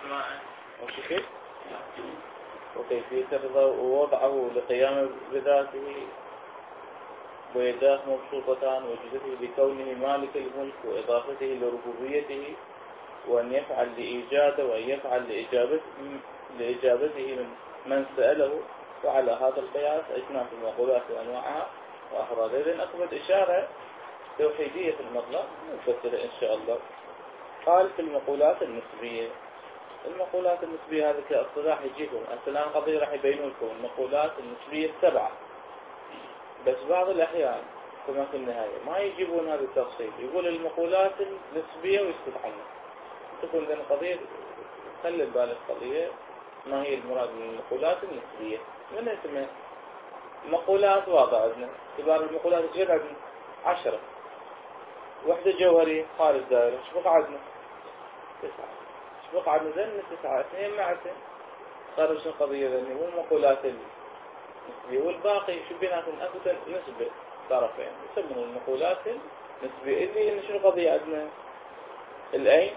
أسماء وشكل وكيفية رضا ووضعه لقيامه بذاته ويداه مبسوطتان وجدته بكونه مالك الملك وإضافته لربوبيته وأن يفعل لإيجاده وأن يفعل لإجابته من سأله. وعلى هذا القياس أجمع في المقولات وأنواعها وأفرادها. إذن أخذت إشارة توحيدية في المطلب مفسرة إن شاء الله. قال في المقولات النسبية. المقولات النسبية هذه كاصطلاح يجيكم الآن قضية راح يبينوا لكم المقولات النسبية 7 بس بعض الأحيان كما في النهاية ما يجيبون هذا التفصيل يقول المقولات النسبية ويسكت عنها. تكون ذن قضية خلي بالك قضية ما هي المراد من المقولات النسبية. من اسمها مقولات واضح عندنا كبار المقولات غير عندنا 10 وحدة جوهرية خارج دائرة ايش بقى عندنا 9 ايش بقى عندنا ذن 9 2 مع 2 خارج القضية ذني والمقولات النسبية والباقي شو بيناتهم أكثر نسبة طرفين يسمون المقولات النسبية اللي شنو القضية عندنا الأين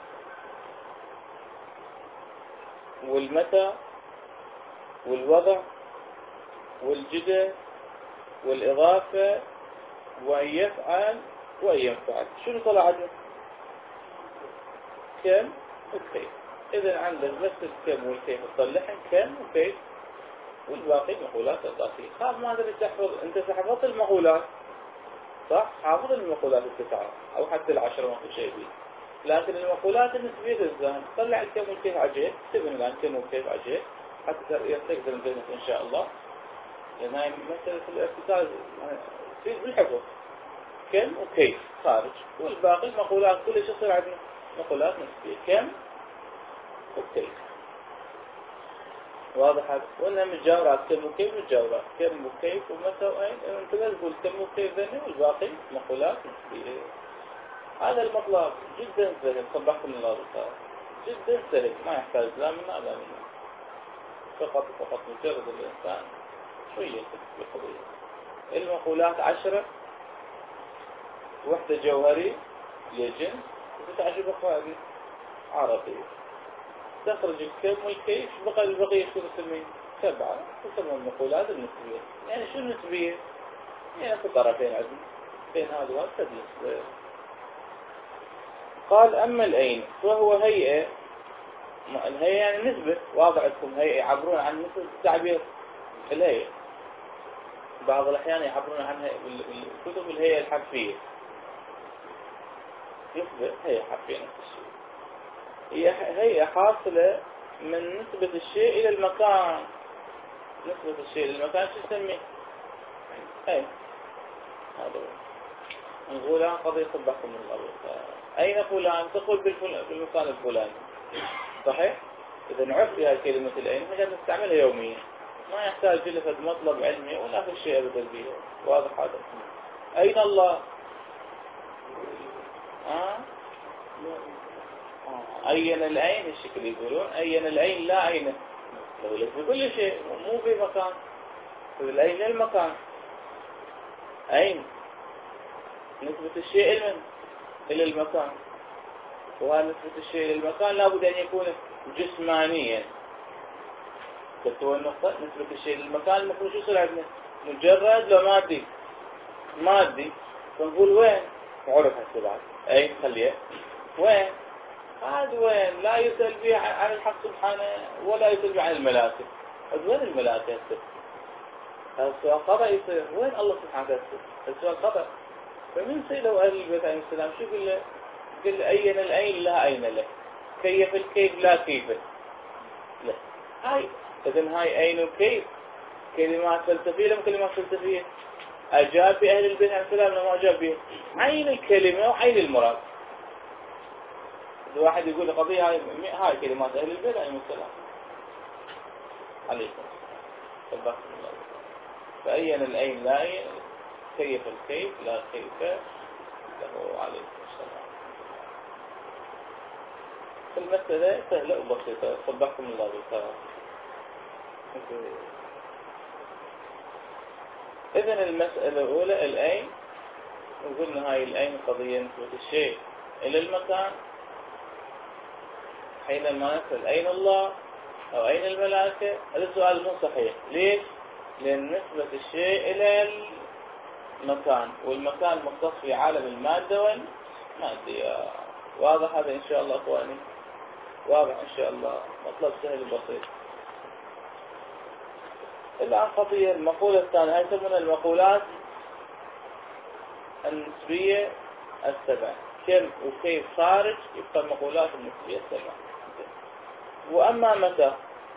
والمتى والوضع والجدة والإضافة وأن يفعل وأن ينفعل. شنو طلع عندنا كم وكيف. إذن عندك بس الكم والكيف تصلحن كم وكيف والباقي مقولات إضافية. خاف ما أدري تحفظ أنت حفظت المقولات صح حافظ المقولات 9 أو حتى 10 ما في شيء بيه. لكن المقولات النسبية للذهن طلع الكم والكيف عجيب تبن الآن كم والكيف عجيب حتى تقدر نبينك إن شاء الله. لأن هاي مسألة الارتكاز بالحفظ كم وكيف خارج والباقي مقولات كل شيء يصير عندنا مقولات نسبية كم وكيف واضح هذا. وإنها متجاورات كم وكيف متجاورات كم وكيف ومتى وأين أنت لا تقول كم وكيف ذني والباقي مقولات نسبية. هذا المطلب جدا سهل صبحكم الله بالخير جدا سهل ما يحتاج لا منا لا منا فقط مجرد الإنسان شوية في القضية. المقولات 10 وحدة جوهري لجنس وتتعجب أخواني عربية تخرج الكم والكيف بقى البقية شو نسميه 7 تسمى المقولات النسبية. يعني شو النسبية يعني في طرفين عندنا بين هذا وهذا تدلس. قال أما الأين وهو هيئة الهيئة يعني نسبة واضح لكم هيئة يعبرون عن نسبة تعبير الهيئة. بعض الأحيان يعبرون عنها بالكتب الهيئة الحرفية نسبة هيئة حرفية نفس الشيء. هي هيئة حاصلة من نسبة الشيء إلى المكان. نسبة الشيء إلى المكان شو نسميه أين هذا نقولها قضية صبحكم من الأرض. أين فلان تقول بالمكان الفلاني صحيح. إذا نعرف بها كلمة الأين نقدر نستعملها يوميا ما يحتاج لفت مطلب علمي ولا في شيء أبدا به. واضح هذا. أين الله أين الأين الشكل يقولون أين الأين لا أين لو لك بكل شيء مو في مكان الأين المكان أين نسبة الشيء إلى المكان وهذا نسبة الشيء إلى المكان لابد أن يكون جسمانيا. بس هو النقطة نسبة الشيء إلى المكان المفروض شو يصير عندنا مجرد لو مادي فنقول وين عرف هسه بعد أين خليه وين هذا وين لا يسأل به عن الحق سبحانه ولا يسأل به عن الملائكة. وين الملائكة هسه هذا السؤال خطأ يصير وين الله سبحانه هسه السؤال خطأ. فمن سئلوا أهل البيت عليه السلام شو قل أين الأين لا أين له كيف الكيف لا كيف له. هاي إذن هاي أين وكيف كلمات فلسفية لم كلمات فلسفية. أجاب بأهل البيت عليه السلام لما أجاب به عين الكلمة وعين المراد. الواحد يقول القضية هاي كلمات أهل البيت عليه السلام عليكم صبحكم الله. فأين الأين لا أين كيف الكيف لا كيف له عليه السلام. المسألة سهلة وبسيطة صبحكم الله بالخير. إذن المسألة الأولى الأين وقلنا هاي الأين قضية نسبة الشيء إلى المكان حينما نسأل أين الله أو أين الملائكة، هذا السؤال مو صحيح. ليش؟ لأن نسبة الشيء إلى المكان، والمكان مختص في عالم المادة والمادية. واضح هذا إن شاء الله أخواني؟ واضح إن شاء الله، مطلب سهل بسيط. الآن قضية المقولة الثانية، هاي يسمونها المقولات النسبية السبع. كم وكيف خارج يبقى المقولات النسبية السبع. وأما متى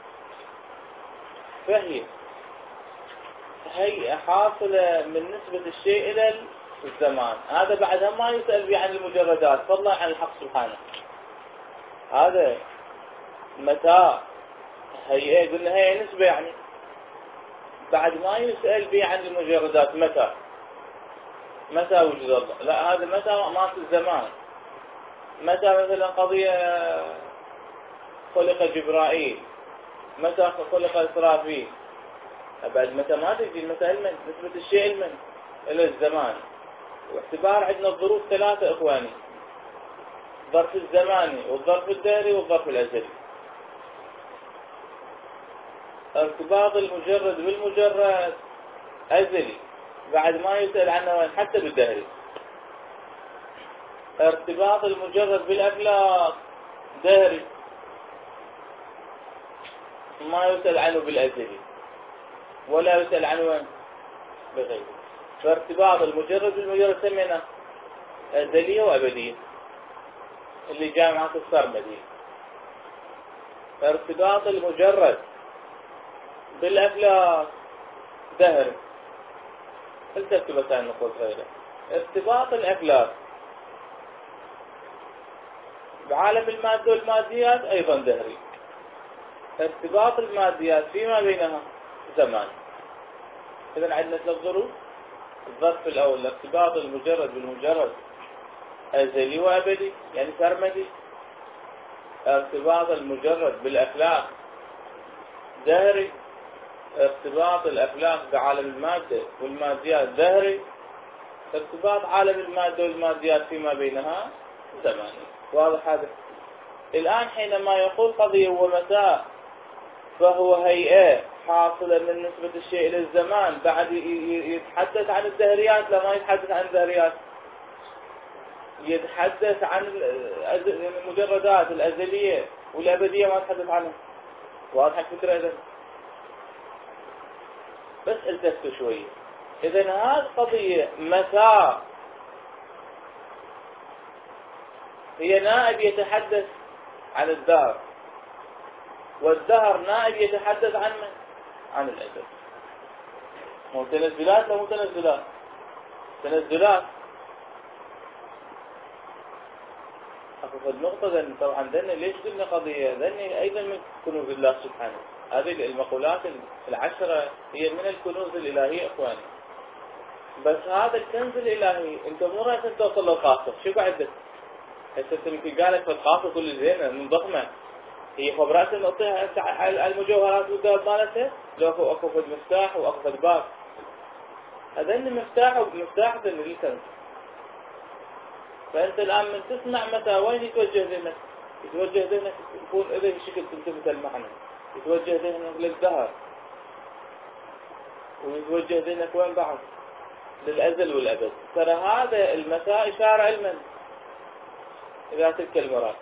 فهي حاصلة من نسبة الشيء إلى الزمان. هذا بعدها ما يسأل به عن المجردات فضلا عن الحق سبحانه. هذا متى هي قلنا هي نسبة، يعني بعد ما يسأل به عن المجردات. متى وجد الله؟ لا، هذا متى ما في الزمان. متى مثلا قضية خلق جبرائيل، متى خلق إسرافيل، بعد متى ما تجي. متى المن نسبة الشيء المن إلى الزمان. واعتبار عندنا الظروف ثلاثة إخواني: الظرف الزماني والظرف الدهري والظرف الأزلي. ارتباط المجرد بالمجرد أزلي بعد ما يسأل عنه حتى بالدهري. ارتباط المجرد بالأفلاك دهري ما يسأل عنه بالأزلي ولا يسأل عنه بغيره. فارتباط المجرد بالمجرد سمينا أزلية وأبدية، اللي جامعة السرمدية. ارتباط المجرد بالأفلاك دهري. الترتبتان نقول غيره. ارتباط الأفلاك بعالم المادة والماديات أيضا دهري. ارتباط الماديات فيما بينها زمان. إذن عندنا ثلاث ظروف. الظرف الأول ارتباط المجرد بالمجرد أزلي وأبدي، يعني سرمدي. ارتباط المجرد بالأفلاك دهري. ارتباط الأفلاك بعالم المادة والماديات دهري. ارتباط عالم المادة والماديات فيما بينها زماني. واضح هذا؟ الآن حينما يقول قضية ومتى، فهو هيئة حاصلة من نسبة الشيء إلى الزمان. بعد يتحدث عن الدهريات؟ لا، ما يتحدث عن الدهريات، يتحدث عن المجردات الأزلية والأبدية، ما يتحدث عنها. واضح الفكرة؟ إذن بس التفتوا شوية. إذن هذه قضية متى هي نائب يتحدث عن الدهر، والدهر نائب يتحدث عن من؟ عن الأزل. متنزلات لا متنزلات؟ تنزلات. أخذ نقطة طبعا ذني. ليش قلنا قضية ذني أيضا من كنوز الله سبحانه؟ هذه المقولات العشرة هي من الكنوز الإلهية إخواني. بس هذا الكنز الإلهي أنت مو رايح توصل للقاصر. شو بعدك؟ هسه يمكن قالك في القاصر كل زينة من ضخمة، هي خبرات نعطيها على المجوهرات والذهب مالتها. لو اكو فد مفتاح واكو فد باب، هذين مفتاح للكنز. فانت الان من تسمع متى وين يتوجه ذهنك؟ يتوجه ذهنك يكون اذا شكل تلتفت المعنى، يتوجه ذهنك للدهر، ويتوجه ذهنك وين بعد؟ للازل والابد. ترى هذا المتى اشاره علما الى تلك المراتب.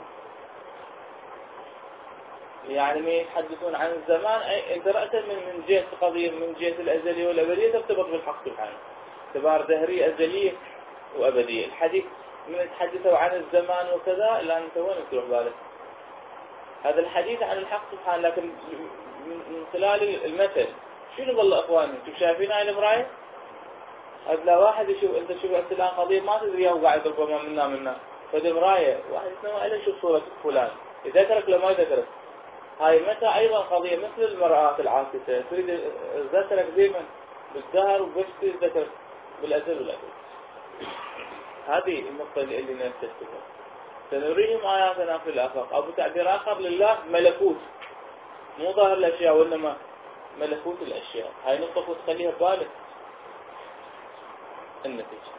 يعني ما يتحدثون عن الزمان، انت رأسا من جهة قضية من جهة الأزلية والأبدية ترتبط بالحق سبحانه. اعتبار دهرية أزلية وأبدية. الحديث من يتحدثوا عن الزمان وكذا، الآن انت وين تروح بالك؟ هذا الحديث عن الحق سبحانه، لكن من خلال المثل. شنو والله أخواني؟ انتم شايفين هاي المراية؟ هذا واحد يشوف، انت شوف الآن قضية ما تدري هو قاعد ربما منا فهذه مراية. واحد يسمع له شوف صورة فلان، يذكرك لما يذكرك. هاي متى أيضا قضية مثل المرآة العاكسة، تريد ذكرك دائما بالدهر وبس تذكرك بالأزل والأبد. هذه النقطة اللي نستشفها. سنريهم آياتنا في الآفاق، أو بتعبير آخر لله ملكوت، مو ظاهر الأشياء وإنما ملكوت الأشياء. هاي نقطة تخليها ببالك النتيجة.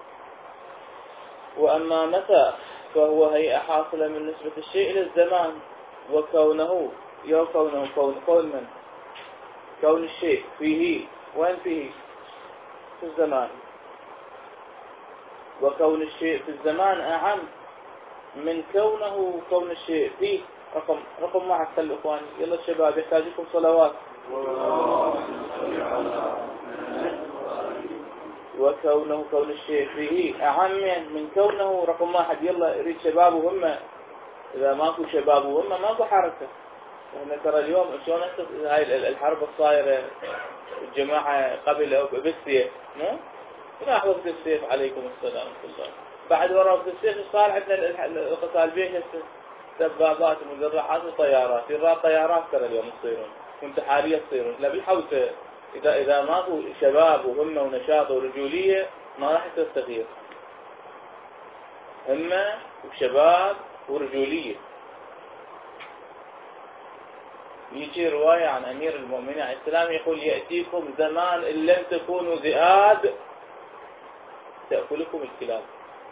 وأما متى فهو هيئة حاصلة من نسبة الشيء إلى الزمان. وكونه كون من؟ كون الشيء فيه، وين فيه؟ في الزمان. وكون الشيء في الزمان أعم من كون الشيء فيه. رقم واحد. خلوا إخواني يلا الشباب يحتاج لكم صلوات. كون الشيء فيه أعم من كونه. رقم واحد. يلا يريد شباب وهم. إذا ماكو شباب وهم ماكو حركة. احنا ترى اليوم شلون هاي الحرب الصايرة الجماعة قبل بالسيف، مو؟ راح وقت السيف عليكم السلام ورحمة الله. بعد ورا وقت السيف صار عندنا القتال بيه دبابات ومدرعات وطيارات. طيارات ترى اليوم تصيرون وانتحارية تصيرون. لا بالحوثة إذا ماكو شباب وهمة ونشاط ورجولية ما راح تستغير. همة وشباب ورجولية. يجي رواية عن أمير المؤمنين عليه السلام يقول: يأتيكم زمان إن لم تكونوا ذئاب تأكلكم الكلاب.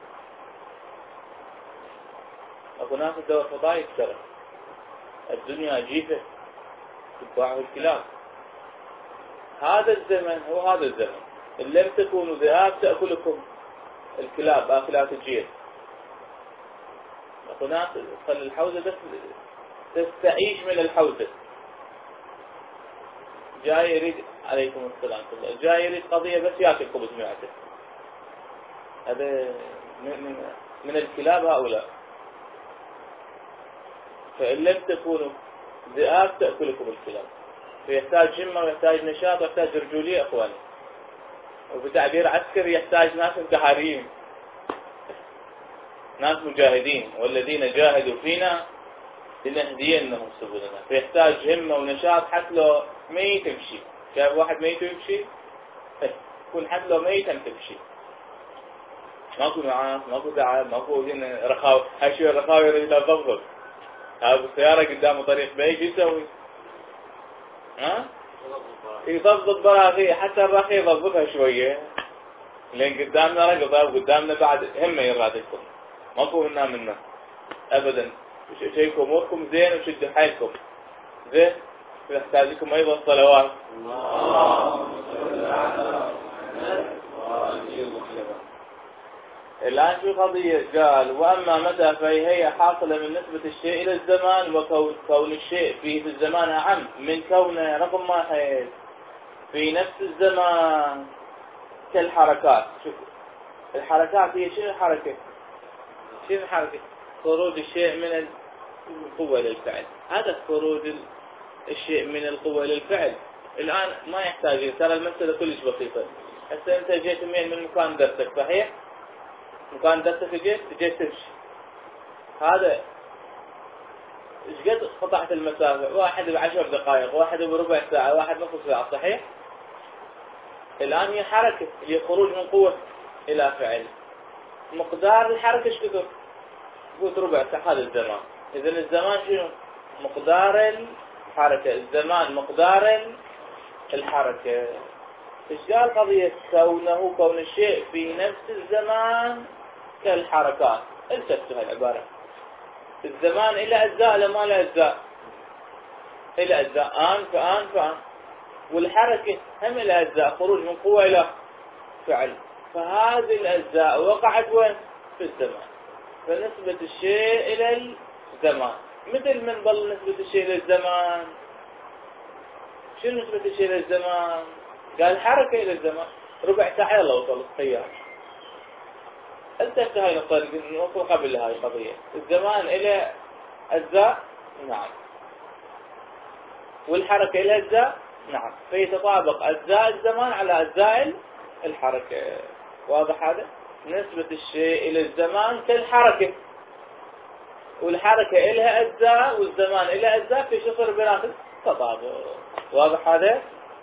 أكو ناس الدور فضائي ترى الدنيا جيفة تتباعه الكلاب. هذا الزمن هو هذا الزمن. إن لم تكونوا ذئاب تأكلكم الكلاب آكلات الجيل. أكو ناس تخلي الحوزة بس تستعيش من الحوزة. جاي يريد عليكم السلام كله. جاي يريد قضية بس ياكل خبز معدة. هذا من الكلاب هؤلاء. فإن لم تكونوا ذئاب تأكلكم الكلاب. فيحتاج همة ويحتاج نشاط ويحتاج رجولية أخواني. وبتعبير عسكري يحتاج ناس انتحاريين، ناس مجاهدين. والذين جاهدوا فينا لنهدينهم سبلنا. فيحتاج همة ونشاط. حتى لو ميت تمشي. شايف واحد ميت يمشي؟ يكون حتى لو ميت تمشي. ماكو نعاس، ماكو تعب، ماكو رخاوة. هاي شو الرخاوة يريد يضبط. هذا السيارة قدامه طريق بعيد يسوي؟ ها؟ يضبط براغي. حتى الرخي يضبطها شوية. لين قدامنا رقبة وقدامنا بعد همة يرادكم. ماكو منا أبدا. شيكم أموركم زين وشدوا حيلكم زين. يحتاج لكم أيضا صلوات. الآن شو قضية؟ قال: وأما متى فهي حاصلة من نسبة الشيء إلى الزمان وكون الشيء فيه في الزمان أعم من كونه. رقم واحد. في نفس الزمان كالحركات. شوف الحركات هي شنو الحركة؟ شنو الحركة؟ خروج الشيء من القوة للفعل. هذا خروج الشيء من القوة للفعل. الآن ما يحتاج. ترى المسألة كلش بسيطة. هسه أنت جيت من مكان درسك صحيح؟ مكان درسك جيت تمشي. هذا ايش قد قطعت المسافة؟ واحد ب10 دقائق، واحد بربع ساعة، واحد نصف ساعة صحيح؟ الآن هي حركة. هي خروج من قوة إلى فعل. مقدار الحركة ايش كثر؟ قلت ربع ساعة. هذا الزمان. إذن الزمان شنو؟ مقدار الحركة. الزمان مقدار الحركة. ايش قال قضية كون الشيء في نفس الزمان كالحركات؟ التفتوا هالعبارة. الزمان إلى أجزاء لما لا أجزاء؟ إلى أجزاء. آن فآن. والحركة هم إلى أجزاء. خروج من قوة إلى فعل. فهذه الأجزاء وقعت وين؟ في الزمان. فنسبة الشيء إلى الزمان مثل من ظل نسبة الشيء إلى الزمان. شنو نسبة الشيء إلى الزمان؟ قال حركة إلى الزمان. ربع ساعة يلا وصل الخيار. انتهت هاي النقطة قبل هاي القضية. الزمان إلى أجزاء نعم. والحركة إلى أجزاء نعم. فيتطابق أجزاء الزمان على أجزاء الحركة. واضح هذا؟ نسبة الشيء إلى الزمان كالحركة. والحركة إلها أجزاء والزمان إلى أجزاء في شصر بيناتهم تطابق. واضح هذا؟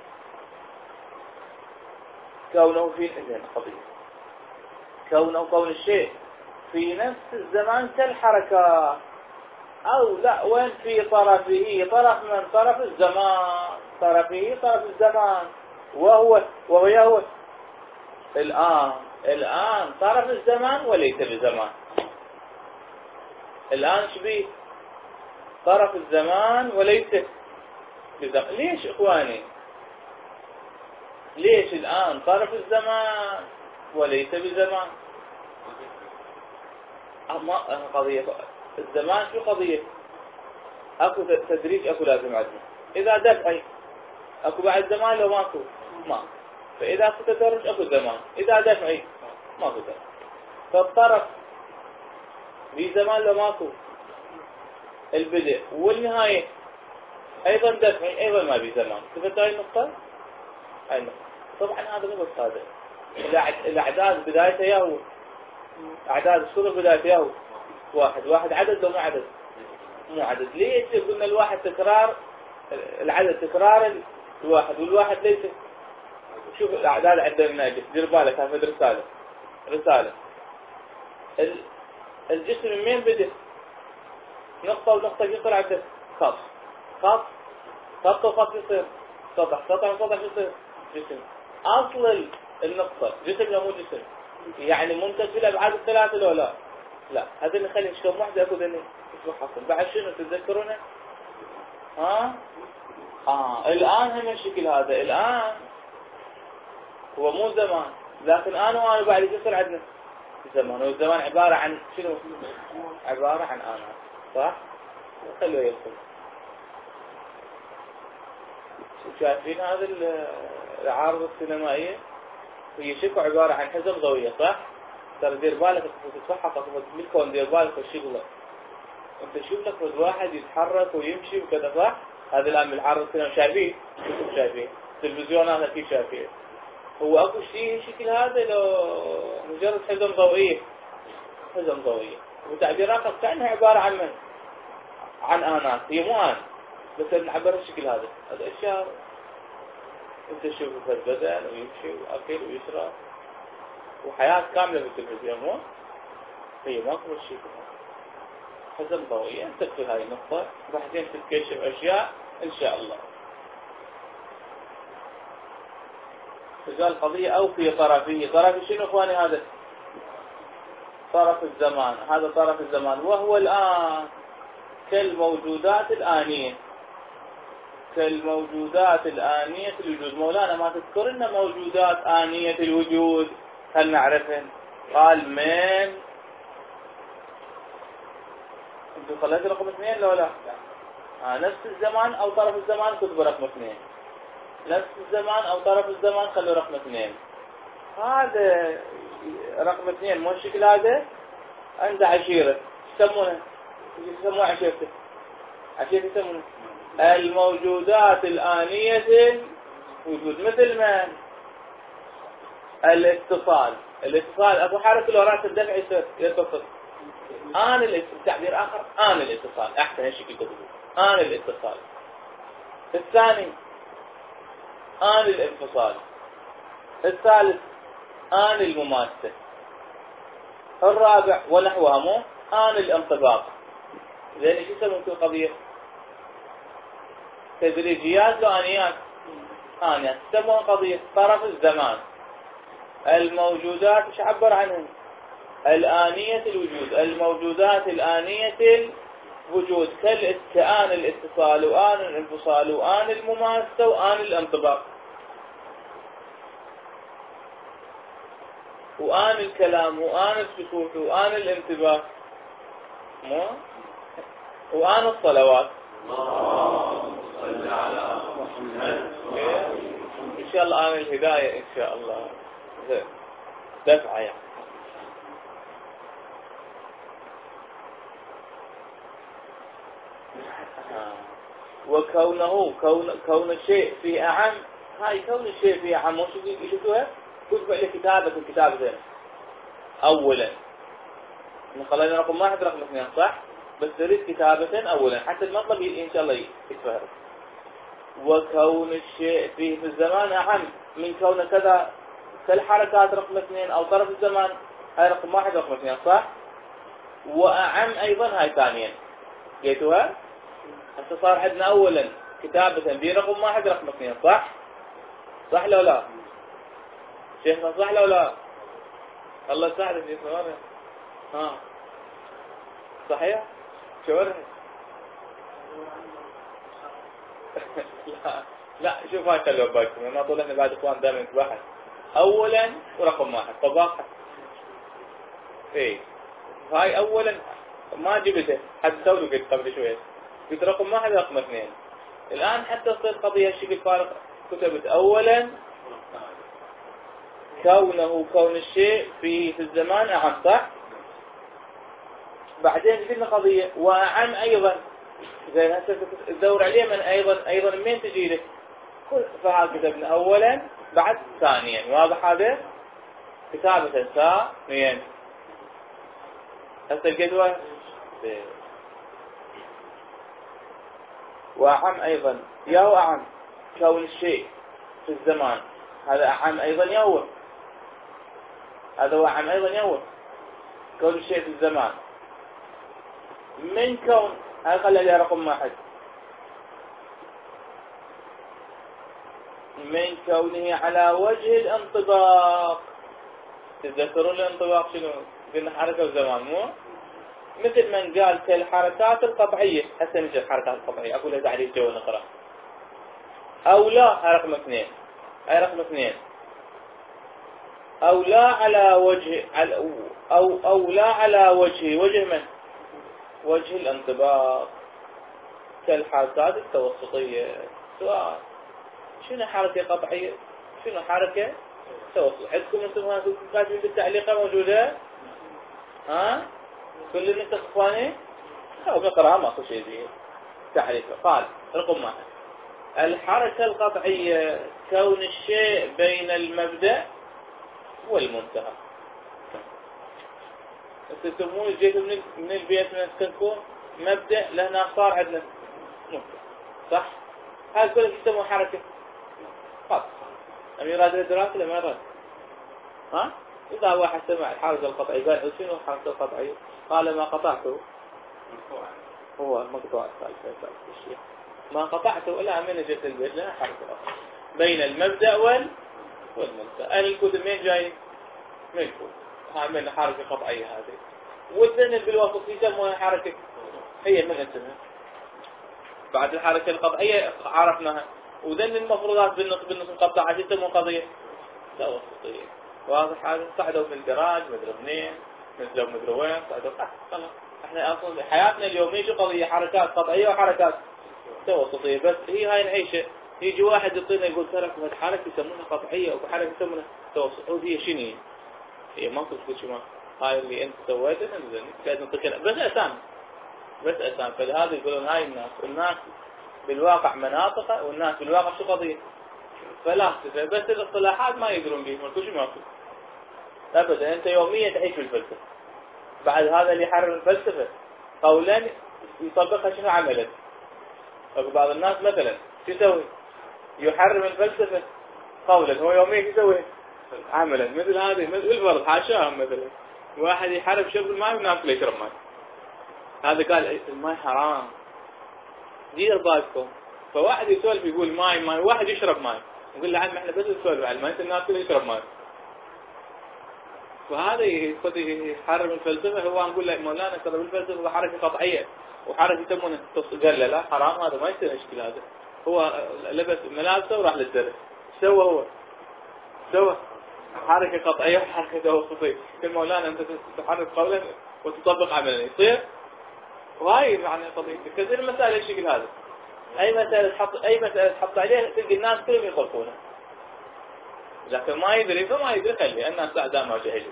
كونه في قضية. كون الشيء في نفس الزمان كالحركة. أو لا وين في طرفه. طرف من طرف الزمان. طرفه طرف الزمان. وهو الآن طرف الزمان وليس بزمان. الآن شبيه طرف الزمان وليس بزمان. ليش إخواني؟ ليش الآن طرف الزمان وليس بزمان؟ أما قضية الزمان شو قضية؟ أكو تدريج، أكو لازم عدم. إذا دفعي أكو بعد زمان لو ماكو ما. فإذا أكو تدرج أكو زمان، إذا دفعي ماكو زمان. فالطرف بزمان لو ماكو، البدء والنهاية أيضا دفعي أيضا ما بزمان. تفهمت هاي النقطة؟ هاي النقطة. طبعا هذا مو بس هذا، الأعداد بدايته ياهو، أعداد الصورة بدايته ياهو واحد عدد لو مو عدد؟ مو عدد. ليش قلنا الواحد تكرار، العدد تكرار الواحد والواحد ليس؟ شوف الأعداد عندنا ناجح، دير بالك هذا رسالة. الجسم من مين بدأ؟ نقطة ونقطة يطلع عندك خط وخط يصير سطح يصير جسم. أصل النقطة جسم لا مو جسم، يعني منتج في الأبعاد الثلاثة لو لا هذا اللي خلي كم واحدة أكو ذني اسمه حصل. بعد شنو تتذكرونه؟ الآن هم الشكل هذا. الآن هو مو زمان، لكن أنا بعد يصير عندنا زمان، والزمان عبارة عن شنو؟ عبارة عن أنا، صح؟ خلوه يدخل. شايفين هذا العارضة السينمائية؟ هي شكو عبارة عن حزم ضوئية، صح؟ ترى دير بالك تتفحص بالكون، دير بالك الشغلة. انت شوف لك واحد يتحرك ويمشي وكذا، صح؟ هذا الآن بالعارضة السينمائية شايفين تلفزيونات أكيد شايفين. هو أكو شيء شكل هذا لو مجرد حزم ضوئية، وتعبير آخر كأنها عبارة عن من؟ عن آنات. هي مو آن، بس نعبر الشكل هذا أشياء. انت تشوف بدأ ويمشي وأكل ويشرب وحياة كاملة بالتلفزيون، مو؟ هي ماكو الشيء حزم ضوئية. انت تدخل هاي النقطة بعدين تكتشف أشياء إن شاء الله. فقال قضية أوفية طرفية. طرف شنو إخواني؟ هذا طرف الزمان، هذا طرف الزمان، وهو الآن كالموجودات الآنية الوجود. مولانا ما تذكر لنا موجودات آنية الوجود، هل نعرفهن؟ قال من انتوا خليت رقم 2 لو لا؟ نفس الزمان أو طرف الزمان كتب رقم 2. نفس الزمان أو طرف الزمان خلوا رقم 2. هذا رقم 2 مو الشكل هذا. عنده عشيرة يسمونها عشيرته يسمونها الموجودات الآنية وجود. مثل ما الاتصال أبو حركة لو رأس الدفع يتصل. تعبير آخر آن الاتصال، أحسن الشكل كتبه آن الاتصال. الثاني آن الانفصال. الثالث آن المماسة. الرابع ونحوها مو آن الانطباق. لأن ايش يسمون كل قضية؟ تدريجيات وآنيات. يسمون قضية طرف الزمان. الموجودات ايش عبر عنهم؟ الآنية الوجود. الموجودات الآنية الوجود كآن الاتصال وآن الانفصال وآن المماسة وآن الانطباق وآن الكلام وآن السكوت وآن الانتباه وآن الصلوات. إن شاء الله آن الهداية إن شاء الله دفعة يعني. وكونه كون الشيء في أعم. هاي كون الشيء في أعم وش يشوفوها؟ كتب الكتاب زين. أولا خلينا رقم 1 رقم 2 صح، بس تريد كتابة أولا حتى المطلب إن شاء الله يتفهم. وكون الشيء فيه في الزمان أعم من كون كذا كالحركات رقم 2 أو طرف الزمان. هاي رقم 1 رقم 2 صح. وأعم أيضا هاي ثانيا جيتوها. هسه صار عندنا أولا كتابة دي رقم 1 رقم 2 صح لو لا؟ شيخنا صح لو لا؟ الله يساعدك شيخنا. صحيح؟ شورها لا لا، شوف هاي خلوا بالكم، ما طول احنا بعد اخوان دائما نتباحث. اولا ورقم واحد طباخة. ايه هاي اولا ما جبته، حد سولو قلت قبل شوية، قلت رقم واحد ورقم اثنين. الان حتى تصير قضية شكل فارغ، كتبت اولا كون الشيء في الزمان اعم، صح؟ بعدين قلنا قضية واعم ايضا، زين هسه تدور عليه من ايضا منين تجي لك؟ فهذا كتبنا اولا بعد ثانيا، واضح هذا؟ كتابة ثانيا. هسه الجدول واعم ايضا، يا هو اعم كون الشيء في الزمان، هذا اعم ايضا يهو، هذا هو اعم ايضا يهو كون الشيء في الزمان. من كون، هذا خلي لي رقم واحد، من كونه على وجه الانطباق. تتذكرون الانطباق شنو؟ قلنا حركة وزمان، مو مثل من قال كالحركات القطعية. هسه نجي الحركات القطعية، أقولها تعريف جو نقرأ. أو لا، هاي رقم اثنين، هاي رقم اثنين. أو لا على وجه، أو لا على وجه من؟ وجه الانطباق كالحركات التوسطية. سؤال، شنو حركة قطعية؟ شنو حركة توسط؟ عندكم انتم كاتبين بالتعليقة موجودة؟ ها؟ كل اللي انت اخواني؟ أو بقرأها ماكو شيء زين. تعريفه قال رقم واحد، الحركة القطعية كون الشيء بين المبدأ والمنتهى. تسمون جيتوا من البيت من سكنكم مبدأ، لهنا صار عندنا منتهى، صح؟ هذا كله يسموه حركة قطع. أمير هذا الدراسة لما رد، ها؟ إذا واحد سمع الحركة القطعية قال شنو الحركة القطعية؟ قال ما قطعته، هو مقطوع الشيء ما قطعته إلا من جت البيت، لنا حركة قطعية بين المبدأ والمنتهى. الكتب مين جاي؟ من الكتب، من حركة قطعية هذه. والذن بالوسط يسمونها حركة، هي من اسمها بعد الحركة القطعية عرفناها. وذن المفروضات بالنص مقطعة يسمون قضية توسطية. واضح هذا؟ صعدوا في الجراج مدري منين، نزلوا مدري وين، صعدوا خلاص. احنا اصلا حياتنا اليومية شو قضية؟ حركات قطعية وحركات توسطية. بس هي هاي العيشة، يجي واحد يعطينا يقول ترى هذه حركة يسمونها قطعية وحركة يسمونها توسطية. هي شنو هي؟ ما تقول شو ما هاي اللي انت سويتها، لازم نعطيك بس اسام. فلهذا يقولون هاي الناس بالواقع مناطق، والناس بالواقع شو قضية؟ فلاسفة. بس الاصطلاحات ما يدرون بيه، ما شو ماكو ابدا. انت يوميا تعيش بالفلسفة. بعد هذا اللي يحرر الفلسفة قولا يطبقها شنو عملا. بعض الناس مثلا شو يسوي؟ يحرم الفلسفة قولا، هو يوميا شو يسوي؟ عملا. مثل هذه مثل الفرض حاشاهم، مثلا واحد يحرم شرب الماء والناس لا يشرب ماء، هذا قال الماء حرام، دير بالكم. فواحد يسولف يقول ماي، واحد يشرب ماي، نقول له عم احنا بس نسولف على الماء، انت الناس كلها يشرب ماي. فهذا يحرم الفلسفة. هو نقول له مولانا ترى بالفلسفة حركة قطعية وحركة يسمونه قال لا حرام، هذا ما يصير اشكال. هذا هو لبس ملابسه وراح للدرس، سوى هو سوى حركة قطعية وحركة توسطية. قال مولانا انت تحرك قولا وتطبق عملا يصير. وهاي يعني قضية كثير مسائل الشكل هذا. اي مسألة تحط عليها تلقى الناس كلهم يخلقونها، لكن ما يدري فما يدري، خلي الناس اعداء ما جهلوا.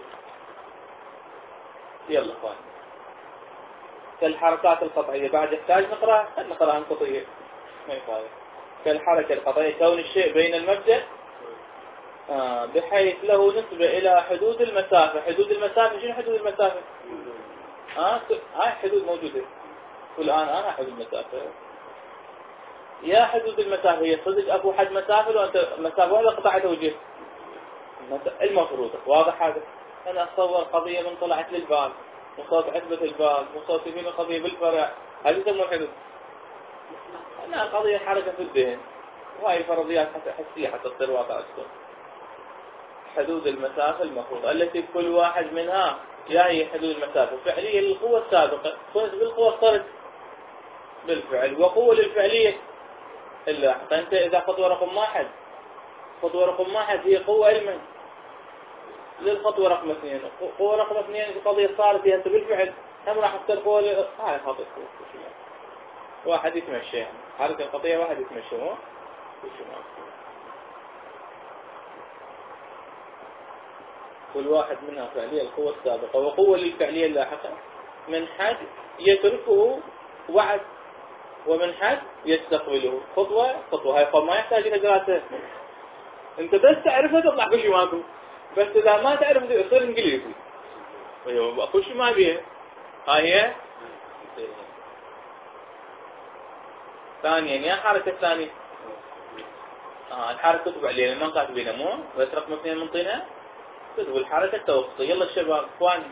يلا اخوان، كالحركات القطعية بعد يحتاج نقرأ قطعية ما يفعل. كالحركة القطعية كون الشيء بين المبدأ بحيث له نسبة إلى حدود المسافة. حدود المسافة شنو حدود المسافة؟ هاي حدود موجودة. والآن أنا حدود المسافة، يا حدود المسافة هي صدق أبو حد مسافة لو أنت مسافة ولا قطعة وجه المفروضة. واضح هذا؟ أنا أتصور قضية من طلعت للبال، وصوت عتبة البال، وصوت فينا قضية بالفرع، هذه يسمى حدود. أنا قضية حركة في الذهن، وهي فرضيات حسية حتى تصير واقع أكثر. حدود المسافة المفروضة التي كل واحد منها يا هي حدود المسافة فعلية للقوة السابقة، كنت بالقوة الطرد بالفعل، وقوة للفعلية اللاحقة. أنت إذا خطوة رقم 1، خطوة رقم 1 هي قوة لمن؟ للخطوة رقم 2. قوة رقم 2 القضية صارت هي بالفعل هم راح تصير قوة هاي خطوة. واحد يتمشى يعني حركة القضية، واحد يتمشى مو كل واحد منها فعلية القوة السابقة وقوة للفعلية اللاحقة من حد يتركه وعد ومن حد يستقبله. خطوة خطوة هاي ما يحتاج إلى دراسة، أنت بس تعرفها تطلع كل شيء ماكو. بس إذا ما تعرف يصير إنجليزي كل شيء ما بيه. هاي هي ثانيا يا حركة الثانية الحركة تتبع علينا ما نقاط بينا مو بس رقم 2 منطينا تتبع الحركة التوسطية. يلا الشباب اخواني،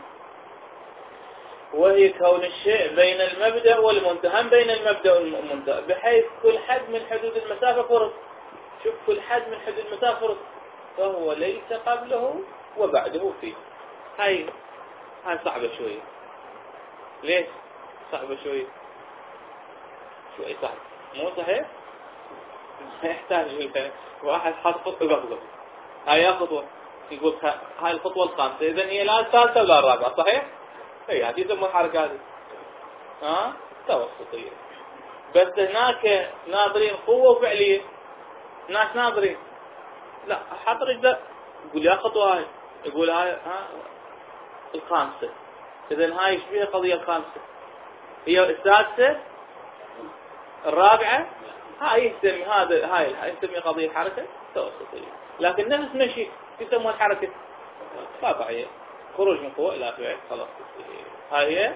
وهي كون الشيء بين المبدأ والمنتهى، بين المبدأ والمنتهى بحيث كل حد من حدود المسافة فرص. شوف كل حد من حدود المسافة فرص، فهو ليس قبله وبعده فيه. هاي صعبة شوية. ليش صعبة شوية؟ شوية صعب مو صحيح؟ ما يحتاج إلى واحد حط خطوة قبله. هاي خطوة يقول هاي الخطوة الخامسة، إذن هي لا الثالثة ولا الرابعة. صحيح؟ هي هذه يسمى الحركة هذه توسطية. بس هناك ناظرين قوة وفعلية، ناس ناظرين لا حط رجله يقول يا خطوة هاي، يقول هاي الخامسة. إذن هاي ايش بيها قضية الخامسة؟ هي السادسة الرابعة. هاي يسمي هاي يسمي قضية حركة توسطية. لكن نفس مشي يسمى الحركة طبيعية، خروج من قوة إلى فعل. خلاص هاي هي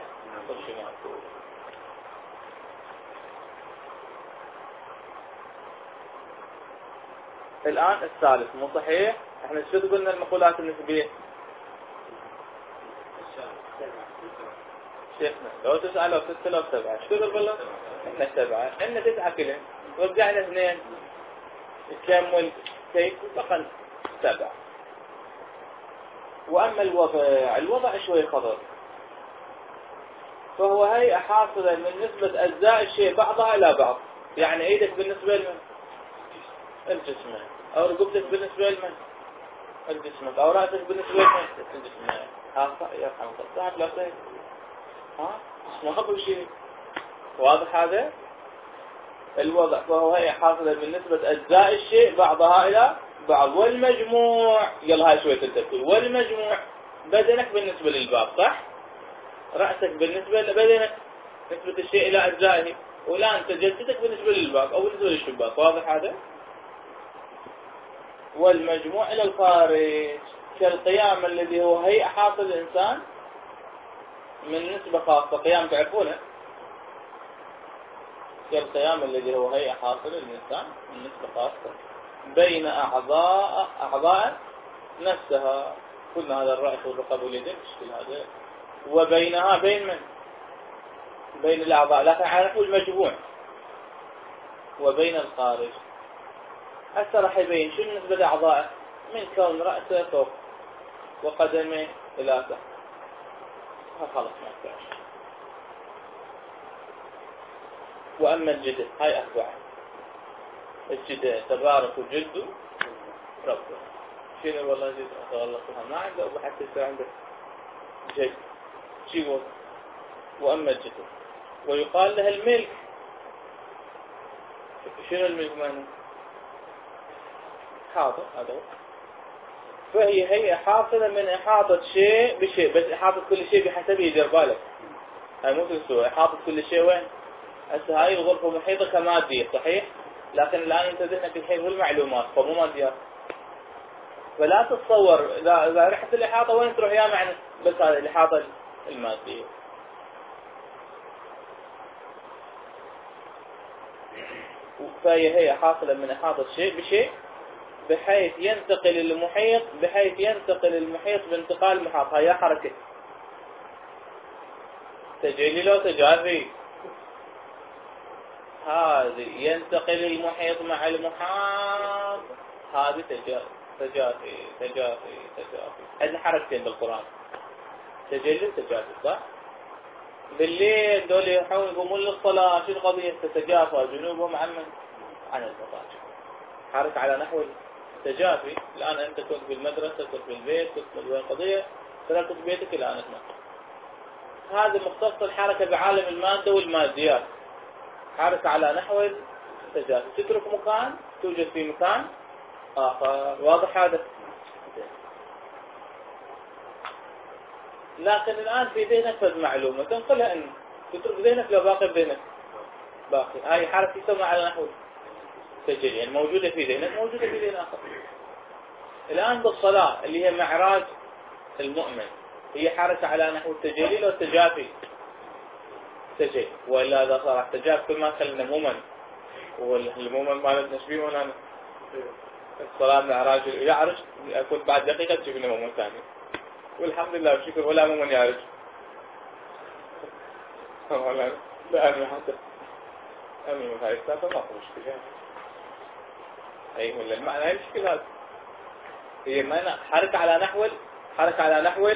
الآن الثالث مو صحيح. احنا شو قلنا المقولات النسبية؟ شيخنا لو 9 لو 6 لو 7 شو قلنا؟ احنا 7 احنا 9 كلهم ورجعنا 2 نكمل كيف بقى 7. وأما الوضع شوي خطر، فهو هيئة حاصلة من نسبة أجزاء الشيء بعضها إلى بعض. يعني ايدك بالنسبة لمن؟ الجسم. أو رقبتك بالنسبة لمن؟ الجسم. أو رأسك بالنسبة لمن؟ الجسم. يرحم الله صاحب لا صحيح ما قبل شيء. واضح هذا الوضع. فهو هيئة حاصلة من نسبة أجزاء الشيء بعضها إلى بعض. والمجموع يلا هاي شوية التفكير. والمجموع بدنك بالنسبة للباب صح؟ رأسك بالنسبة لبدنك نسبة الشيء إلى أجزائه. والآن أنت جسدك بالنسبة للباب أو بالنسبة للشباك. واضح هذا؟ والمجموع إلى الخارج كالقيام الذي هو هيئة حاصل الإنسان من نسبة خاصة. قيام تعرفونه؟ كالقيام الذي هو هيئة حاصل الإنسان من نسبة خاصة بين أعضاء نفسها. قلنا هذا الرأس والرقب واليدين تشكل هذا. وبينها بين من؟ بين الأعضاء. لكن عرفوا المجموع وبين الخارج. هسه راح يبين شو نسبة أعضائه من كون رأسه فوق وقدمه إلى تحت. خلاص ما يحتاج. وأما الجدل هاي أخوة الجدل تبارك جد ربه. شنو والله جد أتغلقها ما عنده أبو حتى يصير عنده جد شيء. وأما الجدل ويقال لها الملك. شنو الملك معنى؟ حاضر هذا هو. فهي هيئة حاصلة من إحاطة شيء بشيء. بس إحاطة كل شيء بحسب يدير بالك. هاي مو تنسوا إحاطة كل شيء وين؟ هسه هاي الغرفة محيطة كمادية صحيح، لكن الآن انت ذهنك الحين هو المعلومات فمو ماديات. فلا تتصور إذا رحت الإحاطة وين تروح يا معنى بس هذه الإحاطة المادية. فهي هي حاصلة من إحاطة شيء بشيء بحيث ينتقل المحيط بانتقال محاط. هاي حركة تجلي لو تجافي. هذه ينتقل المحيط مع المحاط. هذه تجافي. هذه حركتين بالقرآن تجلي وتجافي صح؟ بالليل دول يحاولون يقومون للصلاة شو القضية؟ تتجافى جنوبهم عن من؟ عن المضاجع. حركة على نحو التجافي. الآن أنت كنت بالمدرسة، كنت بالبيت، كنت بالقضية، تركت بيتك الآن هنا. هذا مختص الحركة بعالم المادة والماديات. حركة على نحو التجافي، تترك مكان توجد في مكان آخر. واضح هذا؟ لكن الآن في ذهنك فد معلومة تنقلها أن تترك ذهنك لو باقي بذهنك باقي. هاي حركة تسمى على نحو التجلي، يعني موجودة في ذهنك موجودة في ذهن آخر. الآن بالصلاة اللي هي معراج المؤمن، هي حركة على نحو التجلي لو التجافي؟ تجلي. وإلا إذا صار التجافي كل ما خلنا مؤمن، والمؤمن مالتنا شبيه ولا الصلاة معراج يعرج، أكون بعد دقيقة تشوفنا مؤمن ثاني، والحمد لله والشكر ولا مؤمن يعرج. لا أنا حتى أنا من هاي السالفة ما في مشكلة. أي ولا المعنى هي المشكلة هذا. هي معنى حركة على نحو، حركة على نحو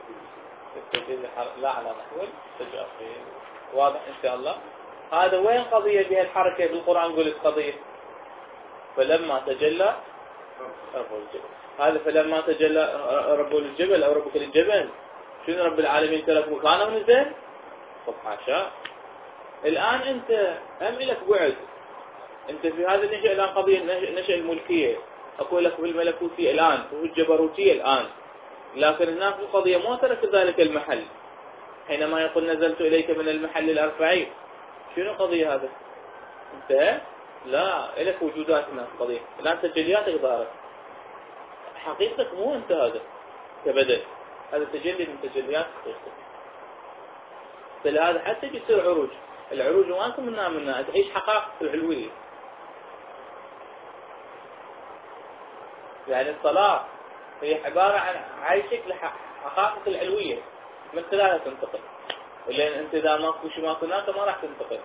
لا على نحو التجافي. واضح إن شاء الله. هذا وين قضية بها الحركة بالقرآن؟ قلت قضية فلما تجلى رب الجبل. هذا فلما تجلى رب الجبل أو ربك للجبل، شنو رب العالمين ترك مكانه ونزل؟ طب حاشا. الآن أنت هم لك بعد، أنت في هذا النشأ الآن قضية نشأ الملكية، أقول لك بالملكوتية الآن والجبروتية الآن، لكن هناك القضية ما ترك ذلك المحل. حينما يقول نزلت إليك من المحل الأرفعي، شنو قضية هذا؟ أنت لا لك وجودات هناك قضية، الآن تجلياتك ظهرت، حقيقتك مو أنت هذا كبدل، هذا تجلي من تجليات حقيقتك. فلهذا حتى يصير عروج، العروج ماكو منها تعيش حقائق العلوية. يعني الصلاة هي عبارة عن عايشك لحقائق العلوية، من خلالها تنتقل. ولأن أنت إذا ماكو شيء ماكو هناك ما راح تنتقل.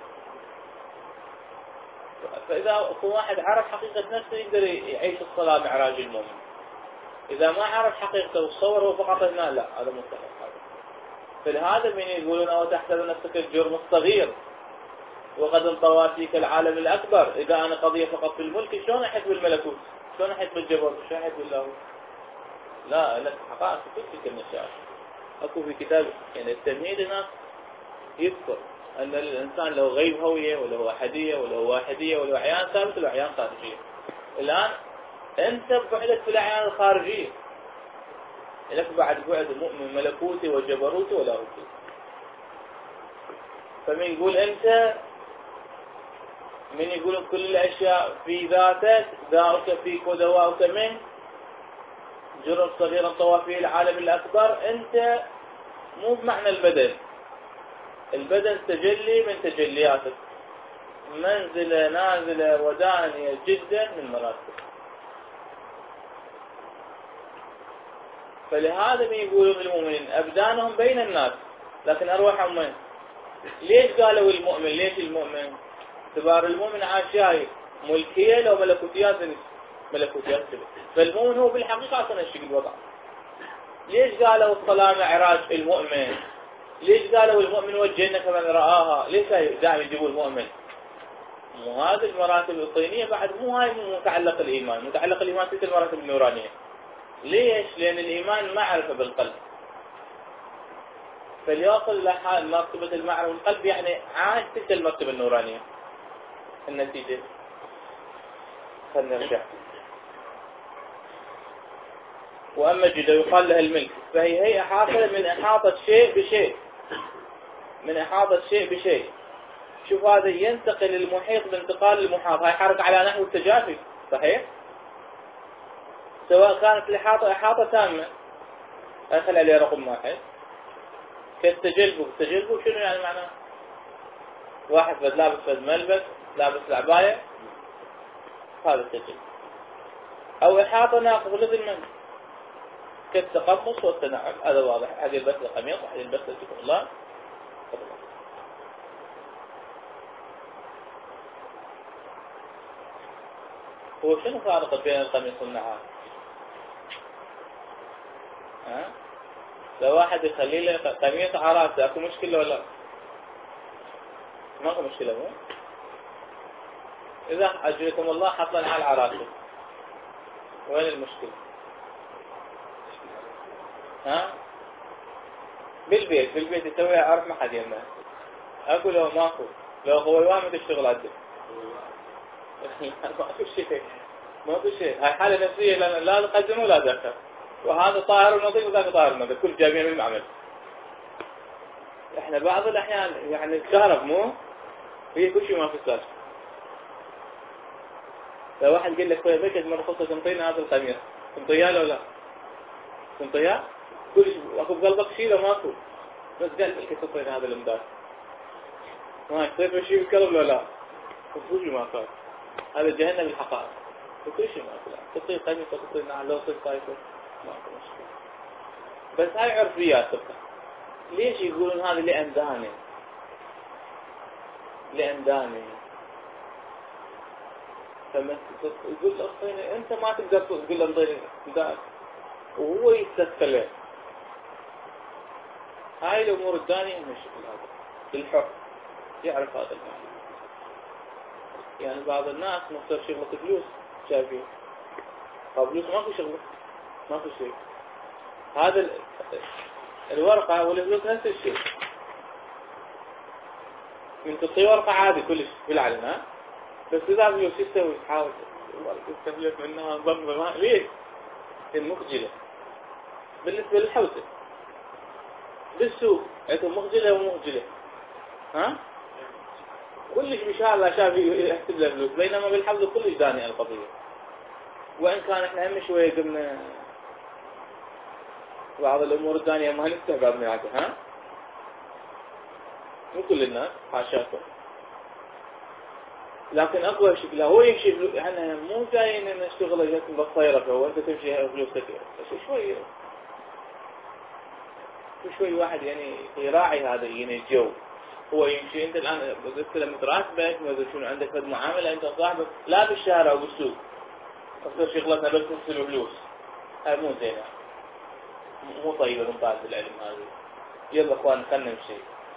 فإذا أكو واحد عرف حقيقة نفسه يقدر يعيش الصلاة معراج المؤمن. إذا ما عرف حقيقته وتصور هو فقط هنا، لا هذا مستحيل. فلهذا من يقولون أو تحسب نفسك الجرم الصغير وقد انطوى فيك العالم الأكبر. إذا أنا قضية فقط في الملك، شلون أحس بالملكوت؟ شلون أحس بالجبر؟ شلون أحس بالله؟ لا لك حقائق في كل النشاط. أكو في كتاب يعني التمهيد هناك يذكر أن الإنسان له غيب هوية وله أحدية وله واحدية وله أعيان ثابتة وله أعيان خارجية. الآن أنت بعدك في الأعيان الخارجية، لك بعد بعد مؤمن ملكوتي وجبروتي ولاهوتي. فمن يقول أنت، من يقول كل الأشياء في ذاتك، داؤك فيك ودواؤك منك، جرم صغيرا طوى فيه العالم الأكبر. أنت مو بمعنى البدن، البدن تجلي من تجلياتك، منزلة نازلة ودانية جدا من مراتب. فلهذا من يقولون المؤمنين أبدانهم بين الناس لكن أرواحهم وين؟ ليش قالوا المؤمن؟ ليش المؤمن؟ اعتبار المؤمن عاشاي ملكية لو ملكوتيات ملكوتيات. فالمؤمن هو بالحقيقة أصلا الشيء الوضع. ليش قالوا الصلاة معراج المؤمن؟ ليش قالوا المؤمن والجنة كمن رآها؟ ليش دائما يجيبوا المؤمن؟ مو هذه المراتب الطينية بعد، مو هاي متعلق الإيمان. متعلق الإيمان تلك المراتب النورانية. ليش؟ لأن الإيمان معرفة بالقلب، فليصل لحال مرتبة المعرفة بالقلب يعني عاش تلك المرتبة النورانية. النتيجة خلنا نرجع. وأما جدا يقال لها الملك، فهي حاصلة من إحاطة شيء بشيء، من إحاطة شيء بشيء. شوف هذا ينتقل المحيط بانتقال المحاط، هاي حركة على نحو التجافي صحيح؟ سواء كانت الإحاطة إحاطة تامة، أدخل عليها رقم واحد كالتجلبه. التجلبه شنو يعني معناه؟ واحد فد لابس فد ملبس، لابس العباية، هذا التجلب. أو إحاطة ناقص مثل من كالتقمص والتنعم، هذا واضح. هذه يلبس القميص، هذه يلبس سبحان الله. هو شنو فارق بين القميص والنعام؟ لو واحد يخلي له قميص على راسه اكو مشكلة ولا ماكو مشكلة؟ مو إذا أجركم الله حطنا على العراسة، وين المشكلة؟ ها؟ بالبيت يسويها، أعرف ما حد يمه. أقول له ماكو، لو هو وامد الشغل عندك. ماكو شيء، هاي حالة نفسية، لا نقدم ولا ذكر، وهذا طاهر ونظيف وذاك طاهر ونظيف، كل جايبين من المعمل. احنا بعض الأحيان يعني نتشارك، مو هي كل شيء ما في صار. لو واحد قال لك طيب بكت مرة خصوصا تنطينا هذا القميص، تنطياه لو لا؟ تنطياه؟ كل شيء أخذ قلبك شيله ماكو، بس قال لك تنطينا هذا الإمداد. ما يصير شيء بالكلام لو لا؟ كل شيء ما صار. هذا جهنم الحقائق. وكل شيء ما لا تطير قميص وتطير نعل لو صير طايفة ماكو مشكلة. بس هاي عرفيات تبقى. ليش يقولون هذا لأنداني؟ فما تقول أصلاً أنت ما تقدر تقول له انطيني إمداد، وهو يستسلم. هاي الأمور الثانية مش هذا بالحق يعرف هذا المعنى. يعني بعض الناس مختار شغلة فلوس، شايفين فلوس ما في شغلة، ما في شيء. هذا الورقة والفلوس نفس الشيء. من تعطي ورقة عادي كلش بالعلم، ها؟ بس إذا فلوس يستوي تحاول تستفلت منها ضمن ما ليش؟ المخجلة بالنسبة للحوسة بالسوق عندهم مخجلة ومخجلة، ها؟ كلش بشار شاف يحسب له فلوس، بينما بالحفظ كلش داني القضية. وإن كان إحنا هم شوية قمنا بعض الأمور الثانية ما نستهباب من عادة، ها؟ مو كل الناس حاشاكم، لكن أقوى شكله هو يمشي. إحنا مو جايين نشتغل جاتنا بالصيرفة وأنت تمشي فلوسك شوي واحد يعني يراعي هذا يعني الجو. هو يمشي أنت الآن بتستلم راتبك، ما شنو عندك فد معاملة أنت صاحبك، لا بالشارع وبالسوق تصير شغلتنا بس تستلم فلوس. هاي مو زينة، مو طيبة من طالب العلم هذه. يلا اخوان خلنا نمشي.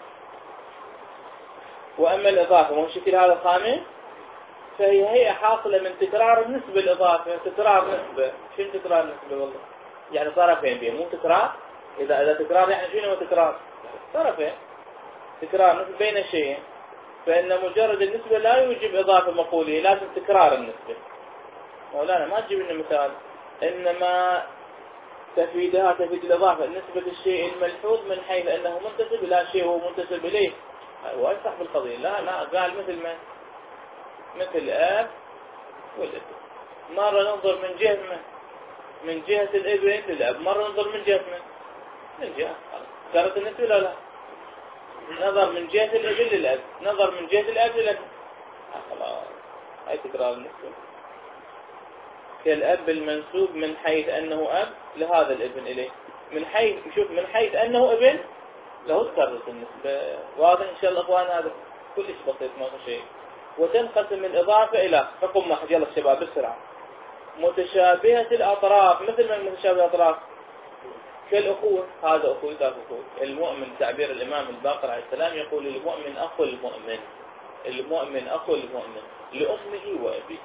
واما الاضافه مو شكل هذا الخامس، فهي هي حاصله من تكرار النسبه. الاضافه تكرار نسبه. شنو تكرار نسبه؟ والله يعني طرفين بين، مو تكرار. اذا تكرار يعني شنو هو تكرار؟ طرفين. تكرار نسبه بين الشيئين، فان مجرد النسبه لا يوجب اضافه مقوليه، لازم تكرار النسبه. مولانا ما تجيب لنا مثال، انما تفيد الإضافة نسبة الشيء الملحوظ من حيث أنه منتسب إلى شيء هو منتسب إليه. وأصح بالقضية. لا قال مثل أب والابن. مرة ننظر من جهة الابن للأب، مرة ننظر من جهة من جهة كانت النسبة لا نظر من جهة الابن للأب، نظر من جهة الأب للأب. خلاص هاي تكرار النسبة. كالأب المنسوب من حيث أنه أب لهذا الابن إليه، من حيث أنه ابن له تكرر النسبة. واضح إن شاء الله أخوان؟ هذا كلش بسيط ما في شيء. وتنقسم الإضافة إلى رقم واحد. يلا الشباب بسرعة. متشابهة الأطراف. مثل من متشابهة الأطراف؟ كالأخوة. هذا أخوة ذاك أخوة. المؤمن تعبير الإمام الباقر عليه السلام يقول المؤمن أخو المؤمن، المؤمن أخو المؤمن لأمه وأبيه.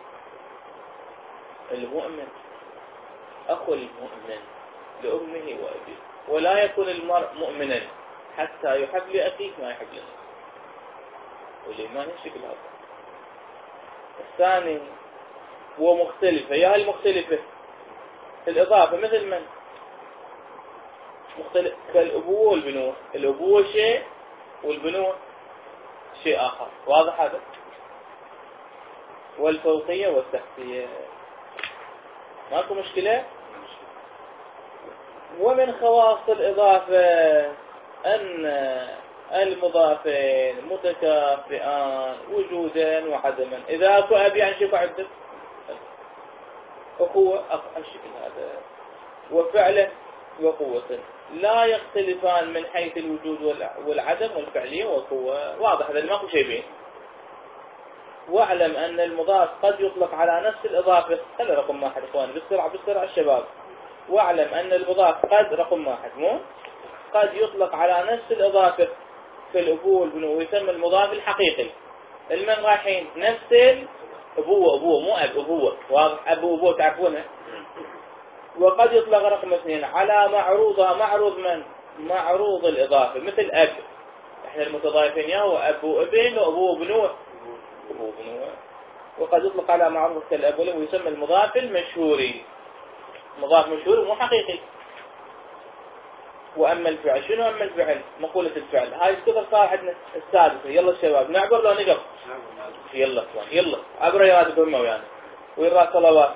المؤمن أخو المؤمن لأمه وأبيه. ولا يكون المرء مؤمنا حتى يحب لأخيه ما يحب لنفسه. والإيمان يشكل هذا. الثاني ومختلفة. يا المختلفة الإضافة مثل من؟ مختلف كالأبوة والبنوة. الأبوة شيء والبنوة شيء آخر. واضح هذا؟ والفوقية والتحتية ماكو مشكلة. ومن خواص الإضافة أن المضافين متكافئان وجودا وعدما. إذا أكو أب يعني شوف عدد أخوة الشكل هذا. وفعله وقوة لا يختلفان من حيث الوجود والعدم والفعلية والقوة. واضح هذا ماكو شيء بين. واعلم أن المضاف قد يطلق على نفس الإضافة. خلي رقم واحد إخوان بسرعة الشباب. واعلم أن المضاف قد رقم واحد مو قد يطلق على نفس الإضافة في الأبوة والبنوة، ويسمى المضاف الحقيقي. المن رايحين نفس أبوه مو أب، أبوه واضح، أب وأبوه تعرفونه. وقد يطلق رقم 2 على معروضها، معروض من؟ معروض الإضافة، مثل أب، إحنا المتضايفين ياهو أب وابن وأبوه وبنوه، أبوه وبنوه. وقد يطلق على معروض كالأب والأم، ويسمى المضاف المشهوري، مضاف مشهور مو حقيقي. وأما الفعل، شنو أما الفعل؟ مقولة الفعل، هاي السطر صار عندنا السادسة. يلا الشباب نعبر لو نقف؟ يلا اخوان يلا عبروا يا راد بهمة ويانا. وين راس صلوات؟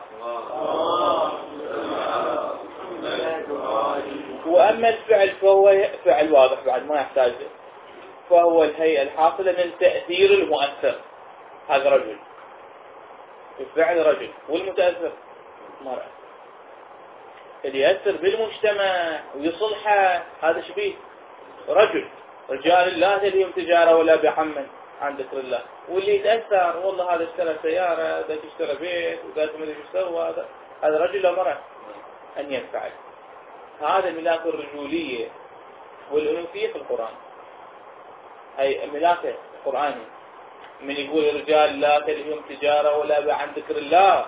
وأما الفعل فهو فعل واضح بعد ما يحتاج، فهو الهيئة الحاصلة من تأثير المؤثر. هذا رجل، الفعل رجل، والمتأثر مرأة، اللي يأثر بالمجتمع ويصلحه هذا شبيه رجل. رجال لا تلهيهم تجارة ولا بيع عن ذكر الله. واللي يتأثر والله هذا اشترى سيارة، هذا اشترى بيت، وذاك ما ادري ايش سوى، هذا رجل أو مرأة أن ينفعل. هذا ملاك الرجولية والأنوثية في القرآن، هي ملاك قرآني. من يقول الرجال لا تلهيهم تجارة ولا بيع عن ذكر الله،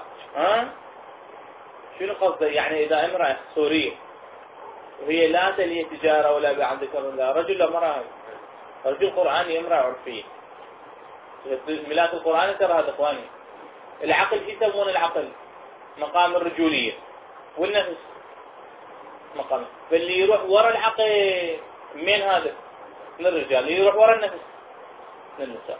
شنو قصده؟ يعني إذا امرأة سورية وهي لا تلهي تجارة ولا بيع عن ذكر الله، رجل أو مرأة؟ رجل قرآني، امرأة عرفية. ملاك القرآن ترى هذا اخواني. العقل شو يسمون العقل؟ مقام الرجولية، والنفس مقام. فاللي يروح ورا العقل من هذا؟ من الرجال. اللي يروح ورا النفس من النساء.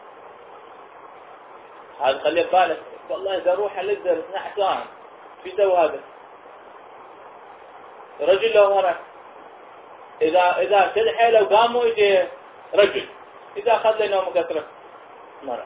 هذا خليه بالك، والله إذا أروح ألذر 12 ساعة شو يسوي هذا؟ رجل لو مرة. إذا شد حيله وقام ويجي رجل، إذا أخذ له نوم كثرة مرة.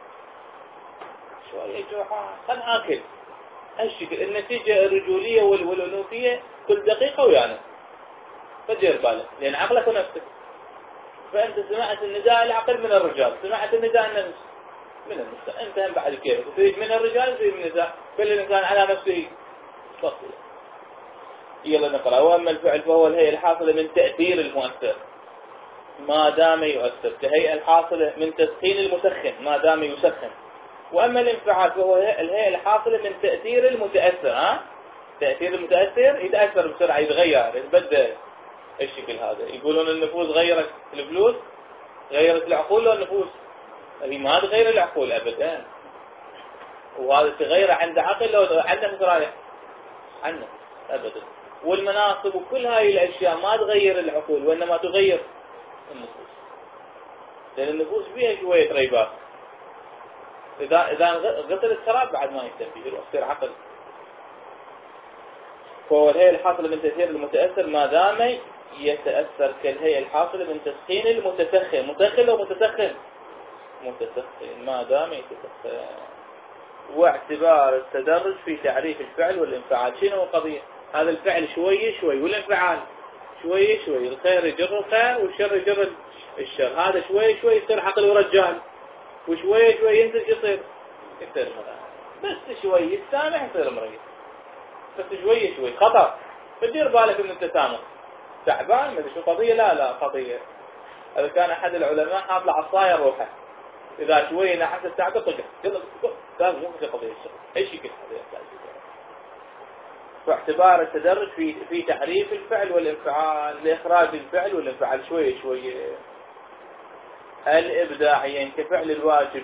شوية جوعان خلنا آكل. هالشكل النتيجة الرجولية والأنوثية كل دقيقة ويانا. فدير بالك لأن عقلك ونفسك. فأنت سمعت النداء العقل من الرجال، سمعت النداء النفس من النساء. أنت هم بعد كيف تريد من الرجال تريد من النساء، كل الإنسان على نفسه فصل. يلا نقرأ. وأما الفعل فهو الهيئة الحاصلة من تأثير المؤثر ما دام يؤثر، كهيئة الحاصلة من تسخين المسخن ما دام يسخن. وأما الانفعال فهو الهيئة الحاصلة من تأثير المتأثر. تأثير المتأثر يتأثر بسرعة، يتغير، يتبدل. الشكل هذا يقولون النفوس غيرت الفلوس، غيرت العقول والنفوس. هذه ما تغير العقول أبدا، وهذا تغير عند عقل لو عندنا مسراية عنه أبدا. والمناصب وكل هاي الأشياء ما تغير العقول وإنما تغير النفوس، لأن النفوس فيها شوية ريبات. إذا غسل السراب بعد ما يكتفي يروح يصير عقل. فهو الهيئة الحاصلة من تأثير المتأثر ما دام يتأثر، كالهيئة الحاصلة من تسخين المتسخن. متسخن أو متسخن؟ متسخن ما دام يتسخن. واعتبار التدرج في تعريف الفعل والانفعال. شنو القضية؟ هذا الفعل شوي شوي، والانفعال شوي شوي. الخير يجر الخير والشر يجر الشر. هذا شوي شوي يصير عقل ورجال، وشوي شوي ينتج يصير مرأة. بس شوي يستامح يصير مريض، بس شوي شوي خطر. فدير بالك من التسامح. تعبان ما ادري شو قضية، لا قضية. هذا كان أحد العلماء حاط له عصاية روحه، إذا شوي نحس التعب طقه يلا قال مو في قضية الشر. أي شيء كده. واعتبار التدرج في تعريف الفعل والانفعال، لإخراج الفعل والانفعال شوي شوي. الإبداعيين كفعل الواجب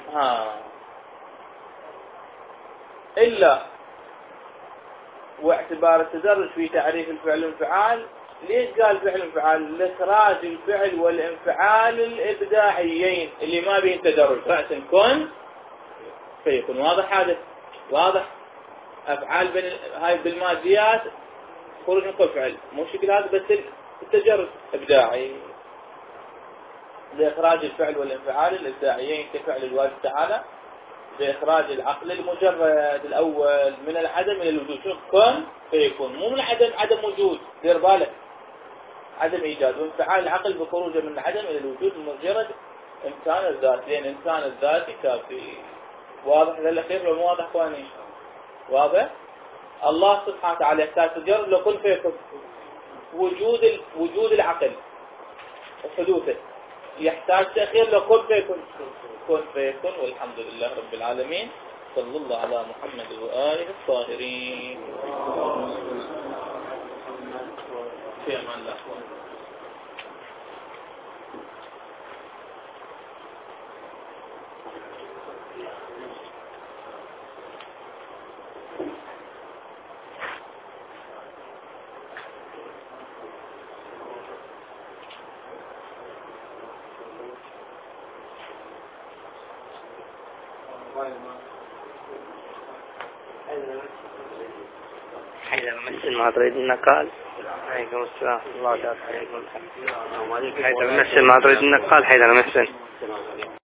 إلا. واعتبار التدرج في تعريف الفعل والانفعال، ليش قال فعل وانفعال؟ لإخراج الفعل والانفعال الإبداعيين اللي ما بين تدرج. رأسا كن فيكون. واضح هذا؟ واضح. أفعال هاي بالماديات خروج من كل فعل مو شكل هذا، بس التجرد إبداعي. لإخراج الفعل والانفعال الإبداعيين كفعل الواجب تعالى، بإخراج العقل المجرد الأول من العدم إلى الوجود. شو كن فيكون؟ مو من عدم وجود، دير بالك، عدم إيجاد. وانفعال العقل بخروجه من العدم إلى الوجود مجرد إمكان الذات، لأن إمكان الذات كافي. واضح للأخير ولا مو واضح اخواني؟ واضح. الله سبحانه وتعالى يحتاج تجرد لو كن فيكون وجود العقل وحدوثه، يحتاج تأخير لو كن فيكون. كن فيكون. والحمد لله رب العالمين. صلى الله على محمد وآله الطاهرين. في أمان الله. حيث نمثل ما تريد النقال. عليكم السلام الله تعالى. حيث نمثل ما تريد النقال. حيث نمثل